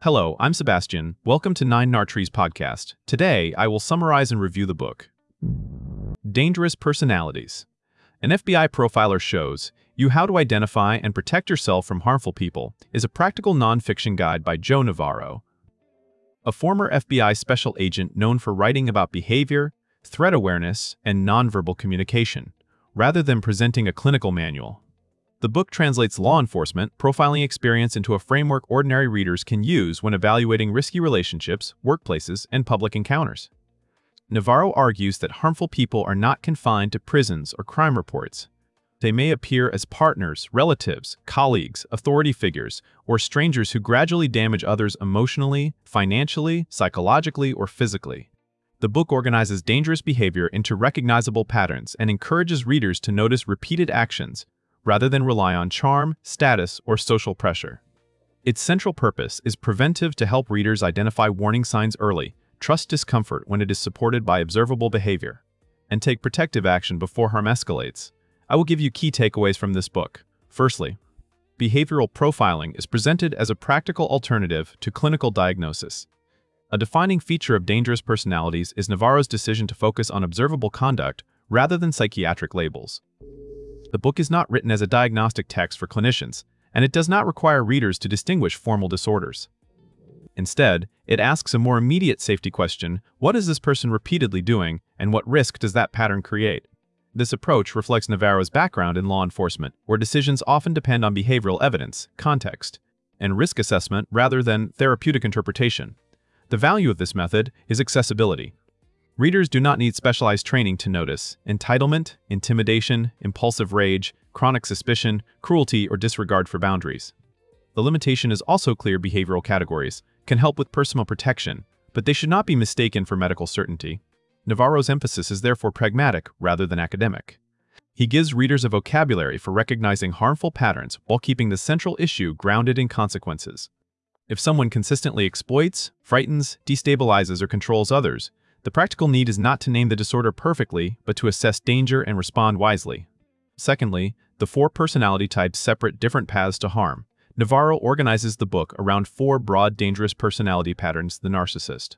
Hello, I'm Sebastian. Welcome to Nine Nartrees podcast. Today, I will summarize and review the book. Dangerous Personalities. An FBI profiler shows you how to identify and protect yourself from harmful people is a practical nonfiction guide by Joe Navarro, a former FBI special agent known for writing about behavior, threat awareness, and nonverbal communication, rather than presenting a clinical manual. The book translates law enforcement profiling experience into a framework ordinary readers can use when evaluating risky relationships, workplaces, and public encounters. Navarro argues that harmful people are not confined to prisons or crime reports. They may appear as partners, relatives, colleagues, authority figures, or strangers who gradually damage others emotionally, financially, psychologically, or physically. The book organizes dangerous behavior into recognizable patterns and encourages readers to notice repeated actions, rather than rely on charm, status, or social pressure. Its central purpose is preventive to help readers identify warning signs early, trust discomfort when it is supported by observable behavior, and take protective action before harm escalates. I will give you key takeaways from this book. Firstly, behavioral profiling is presented as a practical alternative to clinical diagnosis. A defining feature of dangerous personalities is Navarro's decision to focus on observable conduct rather than psychiatric labels. The book is not written as a diagnostic text for clinicians, and it does not require readers to distinguish formal disorders. Instead, it asks a more immediate safety question: what is this person repeatedly doing, and what risk does that pattern create? This approach reflects Navarro's background in law enforcement, where decisions often depend on behavioral evidence, context, and risk assessment rather than therapeutic interpretation. The value of this method is accessibility. Readers do not need specialized training to notice entitlement, intimidation, impulsive rage, chronic suspicion, cruelty, or disregard for boundaries. The limitation is also clear: behavioral categories can help with personal protection, but they should not be mistaken for medical certainty. Navarro's emphasis is therefore pragmatic rather than academic. He gives readers a vocabulary for recognizing harmful patterns while keeping the central issue grounded in consequences. If someone consistently exploits, frightens, destabilizes, or controls others, the practical need is not to name the disorder perfectly, but to assess danger and respond wisely. Secondly, the four personality types separate different paths to harm. Navarro organizes the book around four broad dangerous personality patterns: the narcissist,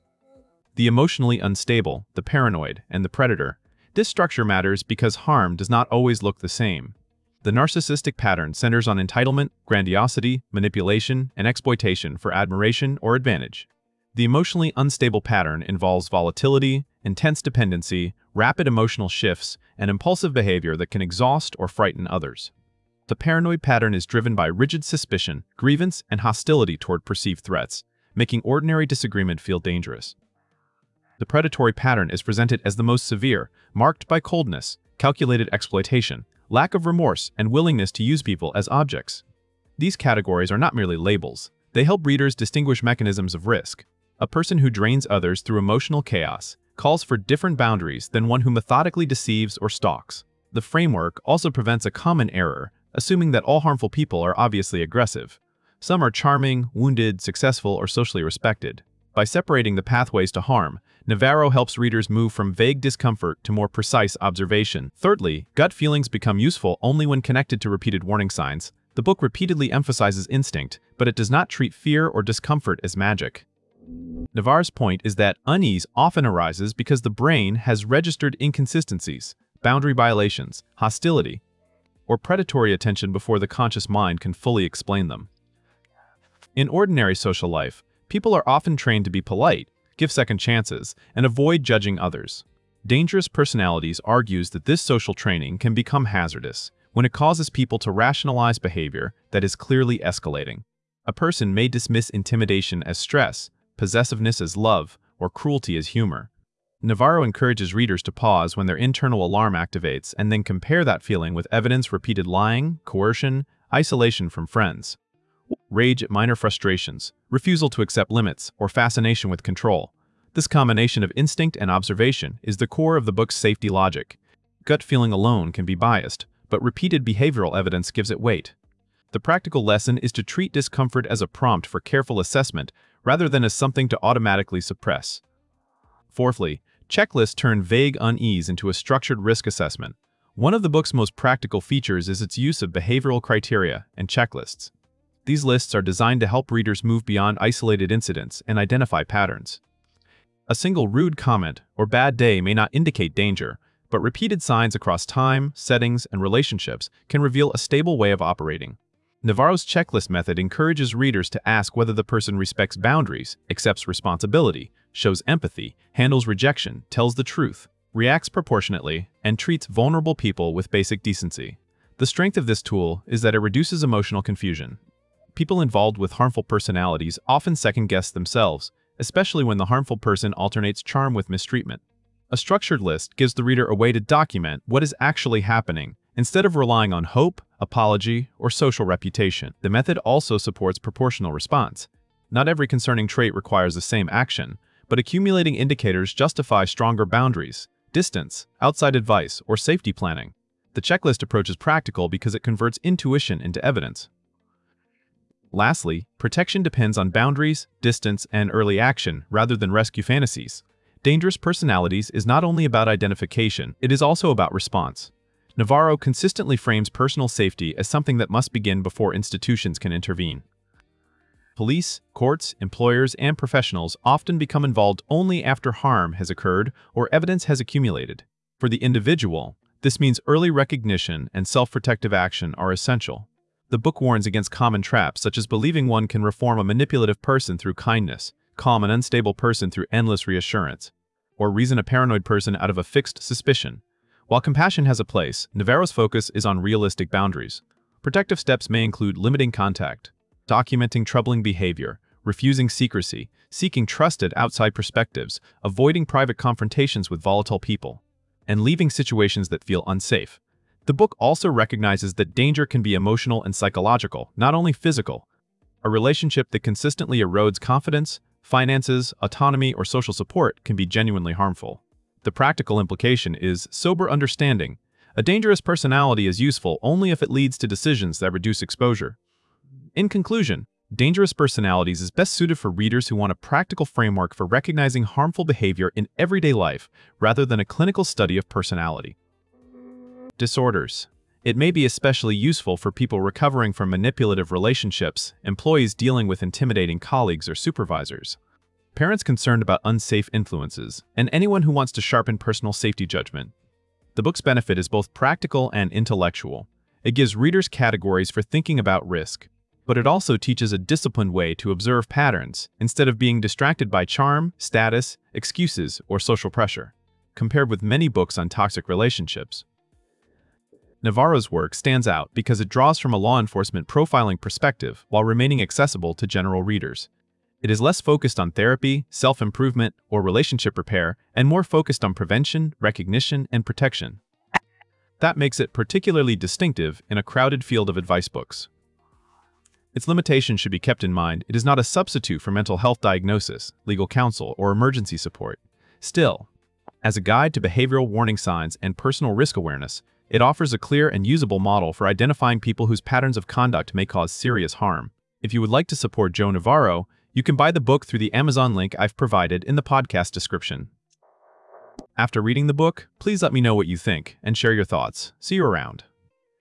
the emotionally unstable, the paranoid, and the predator. This structure matters because harm does not always look the same. The narcissistic pattern centers on entitlement, grandiosity, manipulation, and exploitation for admiration or advantage. The emotionally unstable pattern involves volatility, intense dependency, rapid emotional shifts, and impulsive behavior that can exhaust or frighten others. The paranoid pattern is driven by rigid suspicion, grievance, and hostility toward perceived threats, making ordinary disagreement feel dangerous. The predatory pattern is presented as the most severe, marked by coldness, calculated exploitation, lack of remorse, and willingness to use people as objects. These categories are not merely labels. They help readers distinguish mechanisms of risk. A person who drains others through emotional chaos calls for different boundaries than one who methodically deceives or stalks. The framework also prevents a common error, assuming that all harmful people are obviously aggressive. Some are charming, wounded, successful, or socially respected. By separating the pathways to harm, Navarro helps readers move from vague discomfort to more precise observation. Thirdly, gut feelings become useful only when connected to repeated warning signs. The book repeatedly emphasizes instinct, but it does not treat fear or discomfort as magic. Navarro's point is that unease often arises because the brain has registered inconsistencies, boundary violations, hostility, or predatory attention before the conscious mind can fully explain them. In ordinary social life, people are often trained to be polite, give second chances, and avoid judging others. Dangerous Personalities argues that this social training can become hazardous when it causes people to rationalize behavior that is clearly escalating. A person may dismiss intimidation as stress, possessiveness as love, or cruelty as humor. Navarro encourages readers to pause when their internal alarm activates and then compare that feeling with evidence: repeated lying, coercion, isolation from friends, rage at minor frustrations, refusal to accept limits, or fascination with control. This combination of instinct and observation is the core of the book's safety logic. Gut feeling alone can be biased, but repeated behavioral evidence gives it weight. The practical lesson is to treat discomfort as a prompt for careful assessment rather than as something to automatically suppress. Fourthly, checklists turn vague unease into a structured risk assessment. One of the book's most practical features is its use of behavioral criteria and checklists. These lists are designed to help readers move beyond isolated incidents and identify patterns. A single rude comment or bad day may not indicate danger, but repeated signs across time, settings, and relationships can reveal a stable way of operating. Navarro's checklist method encourages readers to ask whether the person respects boundaries, accepts responsibility, shows empathy, handles rejection, tells the truth, reacts proportionately, and treats vulnerable people with basic decency. The strength of this tool is that it reduces emotional confusion. People involved with harmful personalities often second-guess themselves, especially when the harmful person alternates charm with mistreatment. A structured list gives the reader a way to document what is actually happening, instead of relying on hope, apology, or social reputation. The method also supports proportional response. Not every concerning trait requires the same action, but accumulating indicators justify stronger boundaries, distance, outside advice, or safety planning. The checklist approach is practical because it converts intuition into evidence. Lastly, protection depends on boundaries, distance, and early action rather than rescue fantasies. Dangerous Personalities is not only about identification, it is also about response. Navarro consistently frames personal safety as something that must begin before institutions can intervene. Police, courts, employers, and professionals often become involved only after harm has occurred or evidence has accumulated. For the individual, this means early recognition and self-protective action are essential. The book warns against common traps such as believing one can reform a manipulative person through kindness, calm an unstable person through endless reassurance, or reason a paranoid person out of a fixed suspicion. While compassion has a place, Navarro's focus is on realistic boundaries. Protective steps may include limiting contact, documenting troubling behavior, refusing secrecy, seeking trusted outside perspectives, avoiding private confrontations with volatile people, and leaving situations that feel unsafe. The book also recognizes that danger can be emotional and psychological, not only physical. A relationship that consistently erodes confidence, finances, autonomy, or social support can be genuinely harmful. The practical implication is sober understanding. A dangerous personality is useful only if it leads to decisions that reduce exposure. In conclusion, Dangerous Personalities is best suited for readers who want a practical framework for recognizing harmful behavior in everyday life rather than a clinical study of personality disorders. It may be especially useful for people recovering from manipulative relationships, employees dealing with intimidating colleagues or supervisors, parents concerned about unsafe influences, and anyone who wants to sharpen personal safety judgment. The book's benefit is both practical and intellectual. It gives readers categories for thinking about risk, but it also teaches a disciplined way to observe patterns instead of being distracted by charm, status, excuses, or social pressure. Compared with many books on toxic relationships, Navarro's work stands out because it draws from a law enforcement profiling perspective while remaining accessible to general readers. It is less focused on therapy, self-improvement, or relationship repair, and more focused on prevention, recognition, and protection. That makes it particularly distinctive in a crowded field of advice books. Its limitations should be kept in mind. It is not a substitute for mental health diagnosis, legal counsel, or emergency support. Still, as a guide to behavioral warning signs and personal risk awareness, it offers a clear and usable model for identifying people whose patterns of conduct may cause serious harm. If you would like to support Joe Navarro, you can buy the book through the Amazon link I've provided in the podcast description. After reading the book, please let me know what you think and share your thoughts. See you around.